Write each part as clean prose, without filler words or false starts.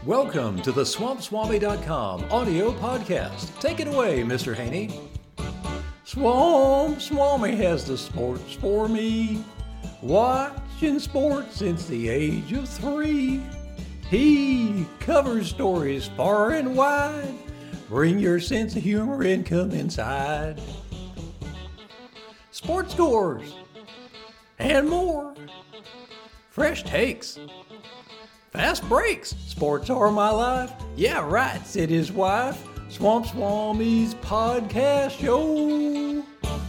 Welcome to the SwampSwami.com audio podcast. Take it away, Mr. Haney. Swami has the sports for me. Watching sports since the age of 3. He covers stories far and wide. Bring your sense of humor and come inside. Sports scores and more. Fresh takes. Fast breaks. Sports are my life. Yeah, right, said his wife. Swamp Swami's podcast show.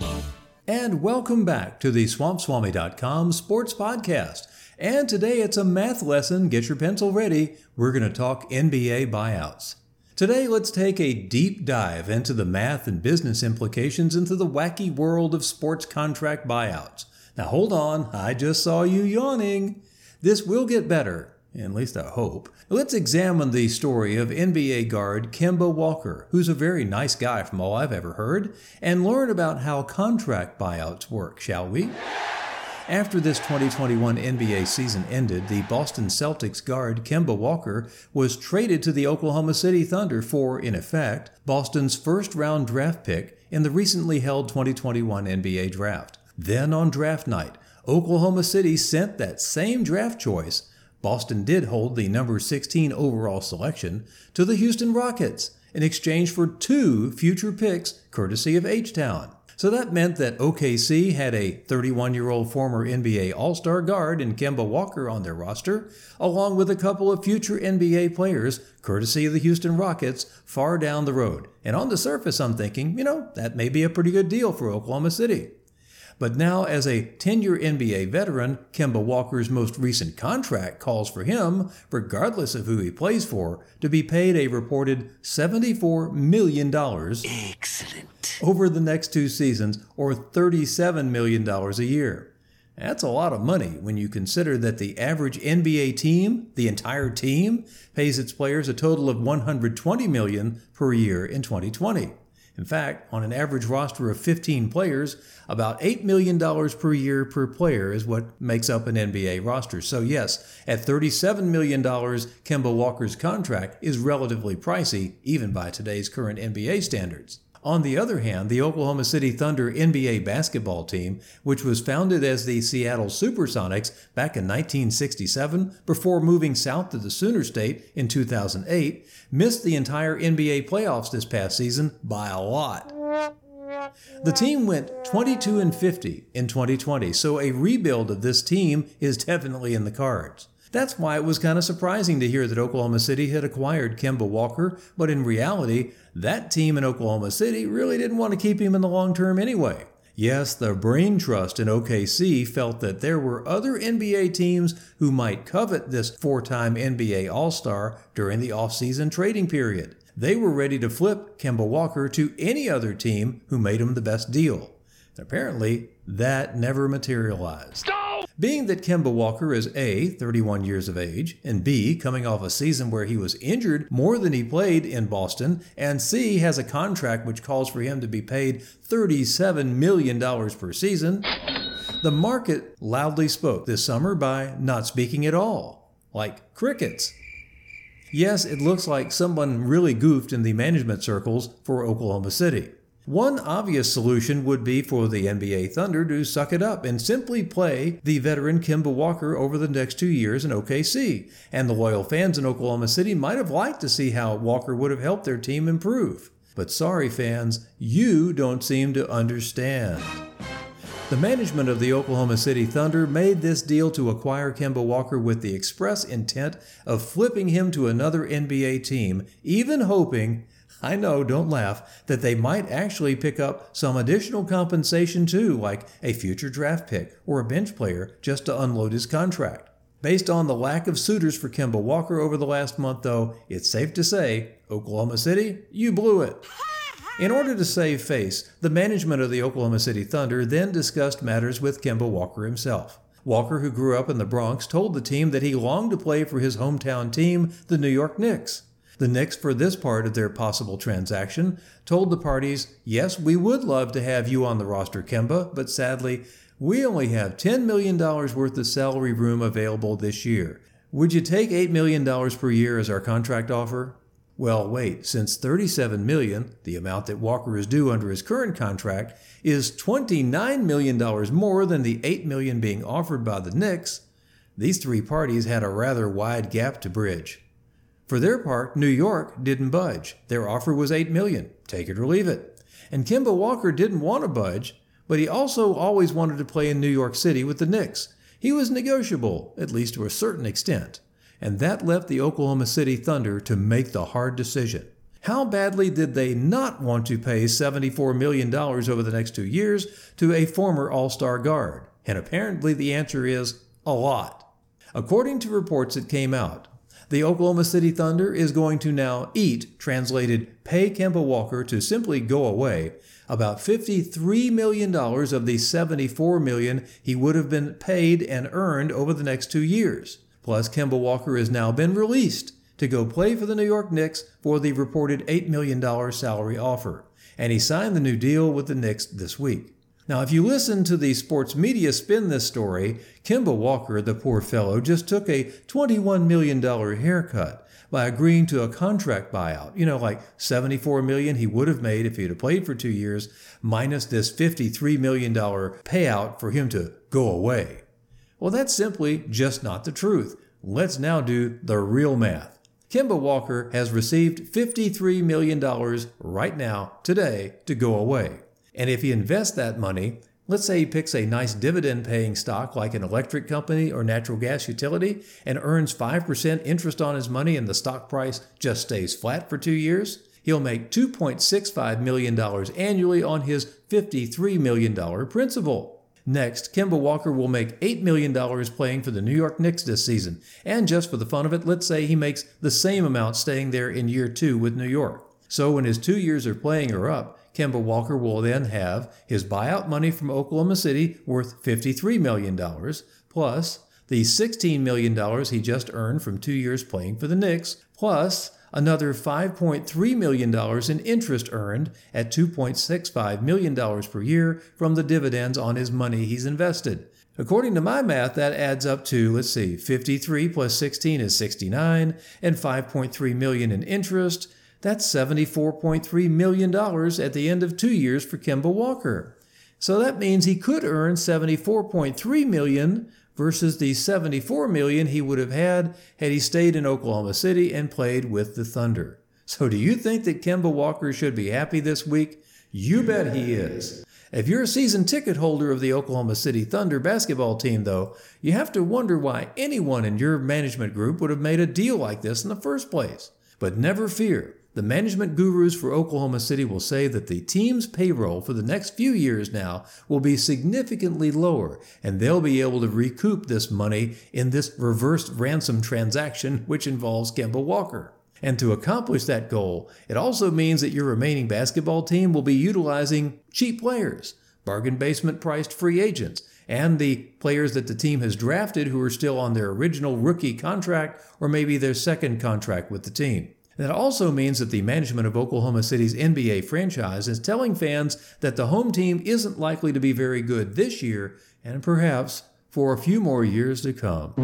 And welcome back to the SwampSwami.com sports podcast. And today it's a math lesson. Get your pencil ready. We're going to talk NBA buyouts. Today, let's take a deep dive into the math and business implications into the wacky world of sports contract buyouts. Now hold on, I just saw you yawning. This will get better. At least I hope. Let's examine the story of NBA guard Kemba Walker, who's a very nice guy from all I've ever heard, and learn about how contract buyouts work, shall we? After this 2021 NBA season ended, the Boston Celtics guard Kemba Walker was traded to the Oklahoma City Thunder for, in effect, Boston's first-round draft pick in the recently held 2021 NBA draft. Then on draft night, Oklahoma City sent that same draft choice — Boston did hold the number 16 overall selection — to the Houston Rockets in exchange for 2 future picks courtesy of H-Town. So that meant that OKC had a 31-year-old former NBA All-Star guard in Kemba Walker on their roster, along with a couple of future NBA players courtesy of the Houston Rockets far down the road. And on the surface, I'm thinking, that may be a pretty good deal for Oklahoma City. But now, as a 10-year NBA veteran, Kemba Walker's most recent contract calls for him, regardless of who he plays for, to be paid a reported $74 million Excellent. over the next 2 seasons, or $37 million a year. That's a lot of money when you consider that the average NBA team, the entire team, pays its players a total of $120 million per year in 2020. In fact, on an average roster of 15 players, about $8 million per year per player is what makes up an NBA roster. So yes, at $37 million, Kemba Walker's contract is relatively pricey, even by today's current NBA standards. On the other hand, the Oklahoma City Thunder NBA basketball team, which was founded as the Seattle Supersonics back in 1967 before moving south to the Sooner State in 2008, missed the entire NBA playoffs this past season by a lot. The team went 22-50 in 2020, so a rebuild of this team is definitely in the cards. That's why it was kind of surprising to hear that Oklahoma City had acquired Kemba Walker, but in reality, that team in Oklahoma City really didn't want to keep him in the long term anyway. Yes, the brain trust in OKC felt that there were other NBA teams who might covet this 4-time NBA All-Star during the off-season trading period. They were ready to flip Kemba Walker to any other team who made him the best deal. Apparently, that never materialized. Being that Kemba Walker is A, 31 years of age, and B, coming off a season where he was injured more than he played in Boston, and C, has a contract which calls for him to be paid $37 million per season, the market loudly spoke this summer by not speaking at all, like crickets. Yes, it looks like someone really goofed in the management circles for Oklahoma City. One obvious solution would be for the NBA Thunder to suck it up and simply play the veteran Kemba Walker over the next 2 years in OKC, and the loyal fans in Oklahoma City might have liked to see how Walker would have helped their team improve. But sorry fans, you don't seem to understand. The management of the Oklahoma City Thunder made this deal to acquire Kemba Walker with the express intent of flipping him to another NBA team, even hoping, I know, don't laugh, that they might actually pick up some additional compensation too, like a future draft pick or a bench player just to unload his contract. Based on the lack of suitors for Kemba Walker over the last month, though, it's safe to say, Oklahoma City, you blew it. In order to save face, the management of the Oklahoma City Thunder then discussed matters with Kemba Walker himself. Walker, who grew up in the Bronx, told the team that he longed to play for his hometown team, the New York Knicks. The Knicks, for this part of their possible transaction, told the parties, yes, we would love to have you on the roster, Kemba, but sadly, we only have $10 million worth of salary room available this year. Would you take $8 million per year as our contract offer? Well, wait, since $37 million, the amount that Walker is due under his current contract, is $29 million more than the $8 million being offered by the Knicks, these three parties had a rather wide gap to bridge. For their part, New York didn't budge. Their offer was $8 million. Take it or leave it. And Kemba Walker didn't want to budge, but he also always wanted to play in New York City with the Knicks. He was negotiable, at least to a certain extent. And that left the Oklahoma City Thunder to make the hard decision. How badly did they not want to pay $74 million over the next 2 years to a former All-Star guard? And apparently the answer is a lot. According to reports that came out, the Oklahoma City Thunder is going to now eat, translated, pay Kemba Walker to simply go away, about $53 million of the $74 million he would have been paid and earned over the next 2 years. Plus, Kemba Walker has now been released to go play for the New York Knicks for the reported $8 million salary offer. And he signed the new deal with the Knicks this week. Now, if you listen to the sports media spin this story, Kemba Walker, the poor fellow, just took a $21 million haircut by agreeing to a contract buyout. Like $74 million he would have made if he'd have played for 2 years, minus this $53 million payout for him to go away. Well, that's simply just not the truth. Let's now do the real math. Kemba Walker has received $53 million right now, today, to go away. And if he invests that money, let's say he picks a nice dividend-paying stock like an electric company or natural gas utility and earns 5% interest on his money and the stock price just stays flat for 2 years, he'll make $2.65 million annually on his $53 million principal. Next, Kemba Walker will make $8 million playing for the New York Knicks this season. And just for the fun of it, let's say he makes the same amount staying there in year 2 with New York. So when his 2 years of playing are up, Kemba Walker will then have his buyout money from Oklahoma City worth $53 million, plus the $16 million he just earned from 2 years playing for the Knicks, plus another $5.3 million in interest earned at $2.65 million per year from the dividends on his money he's invested. According to my math, that adds up to, 53 plus 16 is 69, and $5.3 million in interest. That's $74.3 million at the end of 2 years for Kemba Walker. So that means he could earn $74.3 million versus the $74 million he would have had he stayed in Oklahoma City and played with the Thunder. So do you think that Kemba Walker should be happy this week? You bet he is. If you're a season ticket holder of the Oklahoma City Thunder basketball team, though, you have to wonder why anyone in your management group would have made a deal like this in the first place. But never fear. The management gurus for Oklahoma City will say that the team's payroll for the next few years now will be significantly lower, and they'll be able to recoup this money in this reverse ransom transaction, which involves Kemba Walker. And to accomplish that goal, it also means that your remaining basketball team will be utilizing cheap players, bargain basement priced free agents, and the players that the team has drafted who are still on their original rookie contract or maybe their second contract with the team. That also means that the management of Oklahoma City's NBA franchise is telling fans that the home team isn't likely to be very good this year and perhaps for a few more years to come.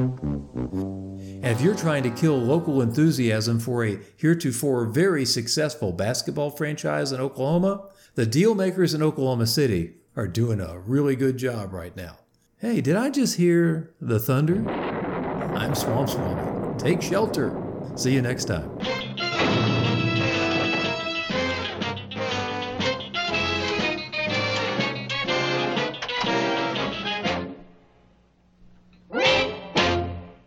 And if you're trying to kill local enthusiasm for a heretofore very successful basketball franchise in Oklahoma, the deal makers in Oklahoma City are doing a really good job right now. Hey, did I just hear the thunder? I'm Swamp Swami. Take shelter. See you next time.